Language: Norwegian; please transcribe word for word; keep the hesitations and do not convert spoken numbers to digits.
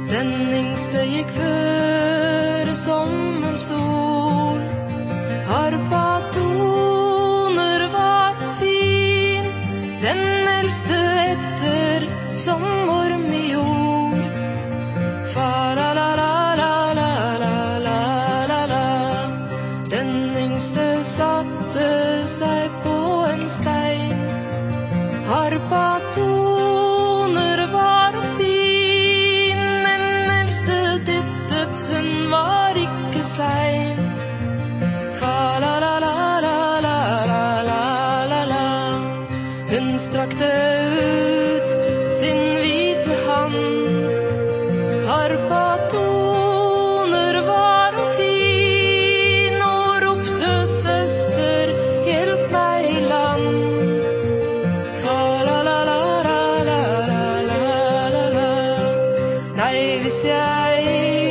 Den yngste gikk føre som en sol. Harpatoner var fin, den eldste etter som orm i jord. Fa-la-la-la-la-la-la-la-la. Den yngste satte seg på en stein. Harpatoner var fin, den eldste dyttet, hun var ikke sein. Fa-la-la-la-la-la-la-la. Hun strakte ut sin hvite hand. Harpatoner var fin og ropte søster, hjelp meg i land. Fa-la-la-la-la-la-la-la-la. Nei, hvis jeg